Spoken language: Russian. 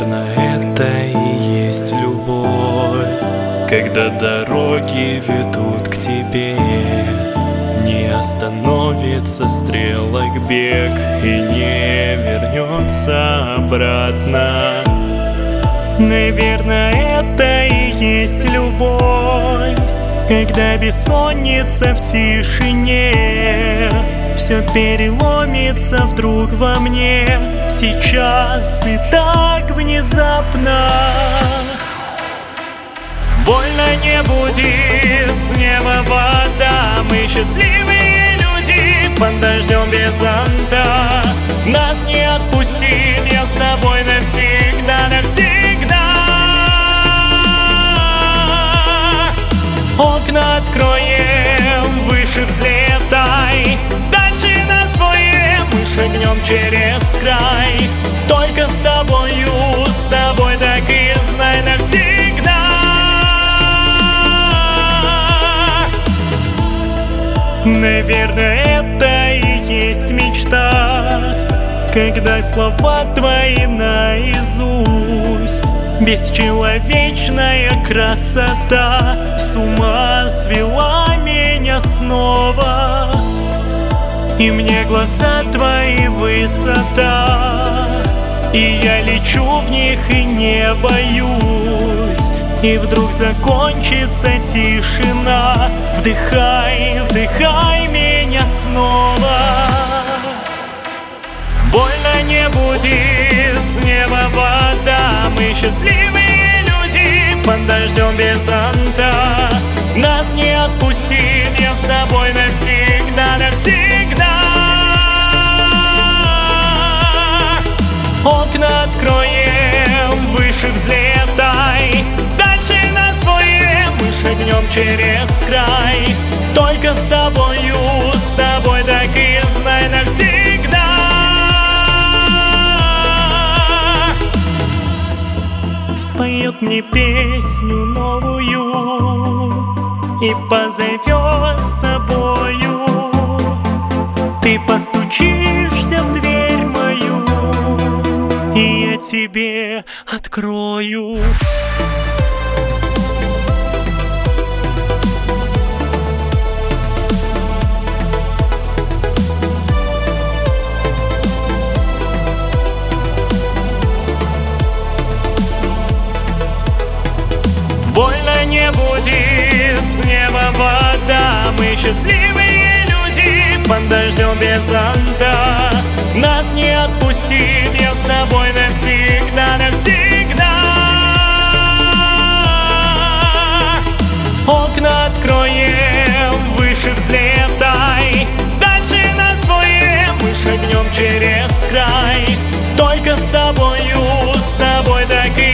Наверное, это и есть любовь, когда дороги ведут к тебе. Не остановится стрелок бег и не вернется обратно. Наверное, это и есть любовь, когда бессонница в тишине. Все переломится вдруг во мне сейчас и так внезапно. Больно не будет, с неба вода. Мы счастливые люди под дождем без зонта. Нас не отпустит, я с тобой навсегда, навсегда. Окна откроем, выше взлетай. Дальше на своем мы шагнем через край. Только с тобой так и знай навсегда. Наверное, это и есть мечта, когда слова твои наизусть. Бесчеловечная красота с ума свела меня снова. И мне глаза твои высота, и я лечу в них и не боюсь. И вдруг закончится тишина. Вдыхай, вдыхай меня снова. Больно не будет, с неба вода. Мы счастливые люди под дождем без зонта. Нас не отпустит, я с тобой навсегда, навсегда. Окна откроем, выше взлетай. Дальше на своем мы шагнем через край. Только с тобой так и знай навсегда. Споет мне песню новую и позовет с собою. Ты постучишься в дверь мою, и я тебе открою. Больно не будет, с неба вода. Мы счастливые люди под дождем без зонта. Нас не отпустит, я с тобой навсегда, навсегда. Окна откроем, выше взлетай. Дальше на своем мы шагнем через край. Только с тобой так и